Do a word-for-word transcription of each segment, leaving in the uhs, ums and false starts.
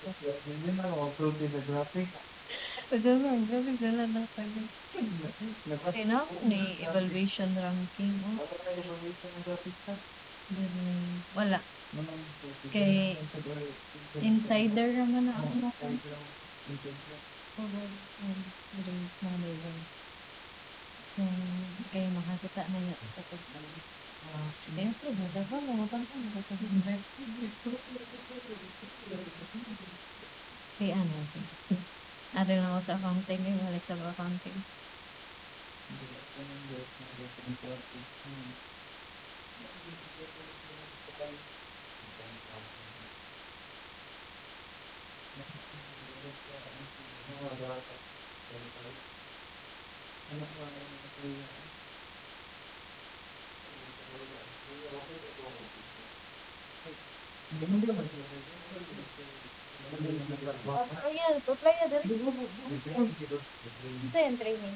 Hindi na ako sa graphic. Padahal nga, grabe sila na kami. Kaya na ako ni evaluation ranking. Oh. Dili- Wala. Kay insider naman na ako. Forward and grade manager. So, kay makakita na yan sa pag kaya po, nasa pa, namatang ko, nasa number. Kay ano, so. Ari na ako sa accounting, eh, balik sa accounting. Oh, yeah, apply na dali. Isa yung training.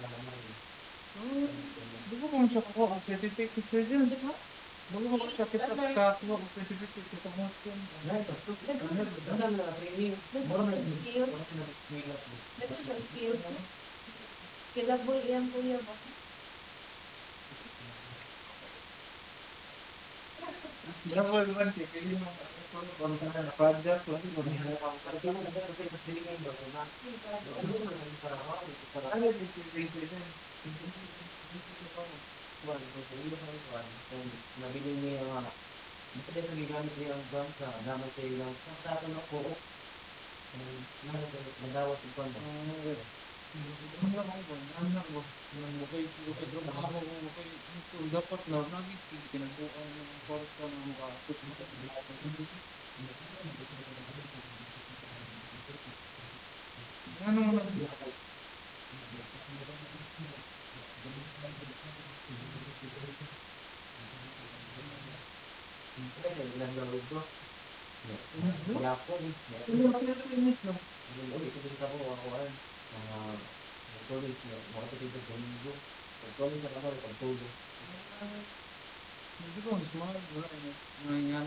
Di ba kung siya kuha ang certificate sir dyan, di ba? Bago ko siya kita kakuha ang certificate sa promotion. Kilabol iyang kuya ba? Double man, pili mo kung project lang, kung ano yung integrated yan? Nabili niya yung ito yung nagigamit niya ang brand sa naman sa ilang sa akin ako nadawas yung brand. Ano lang ako, ano lang ako, okay, okay, trabaho ko, okay, ito, dapat lang, naging pinagbuang ng kwarta ng mga ano lang, ilang gawin ko, yapon, yapon, ulit, ulit ako, ako, mga, mga tuloy, mga tuloy sa domingo, pagtuloy sa kamay, pagtulog. Hindi ko, small, wala, mga yan,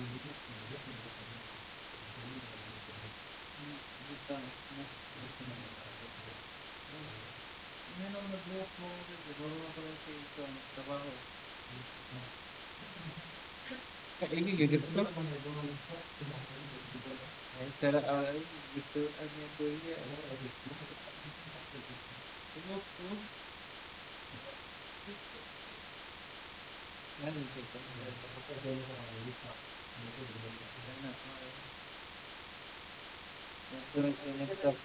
yan ang nag-work mo, siguro na pala sa isang trabaho. Ini gitu tuh. Cara awalnya gitu aja tuh ya. Terus tuh kan gitu. Terus ini stop.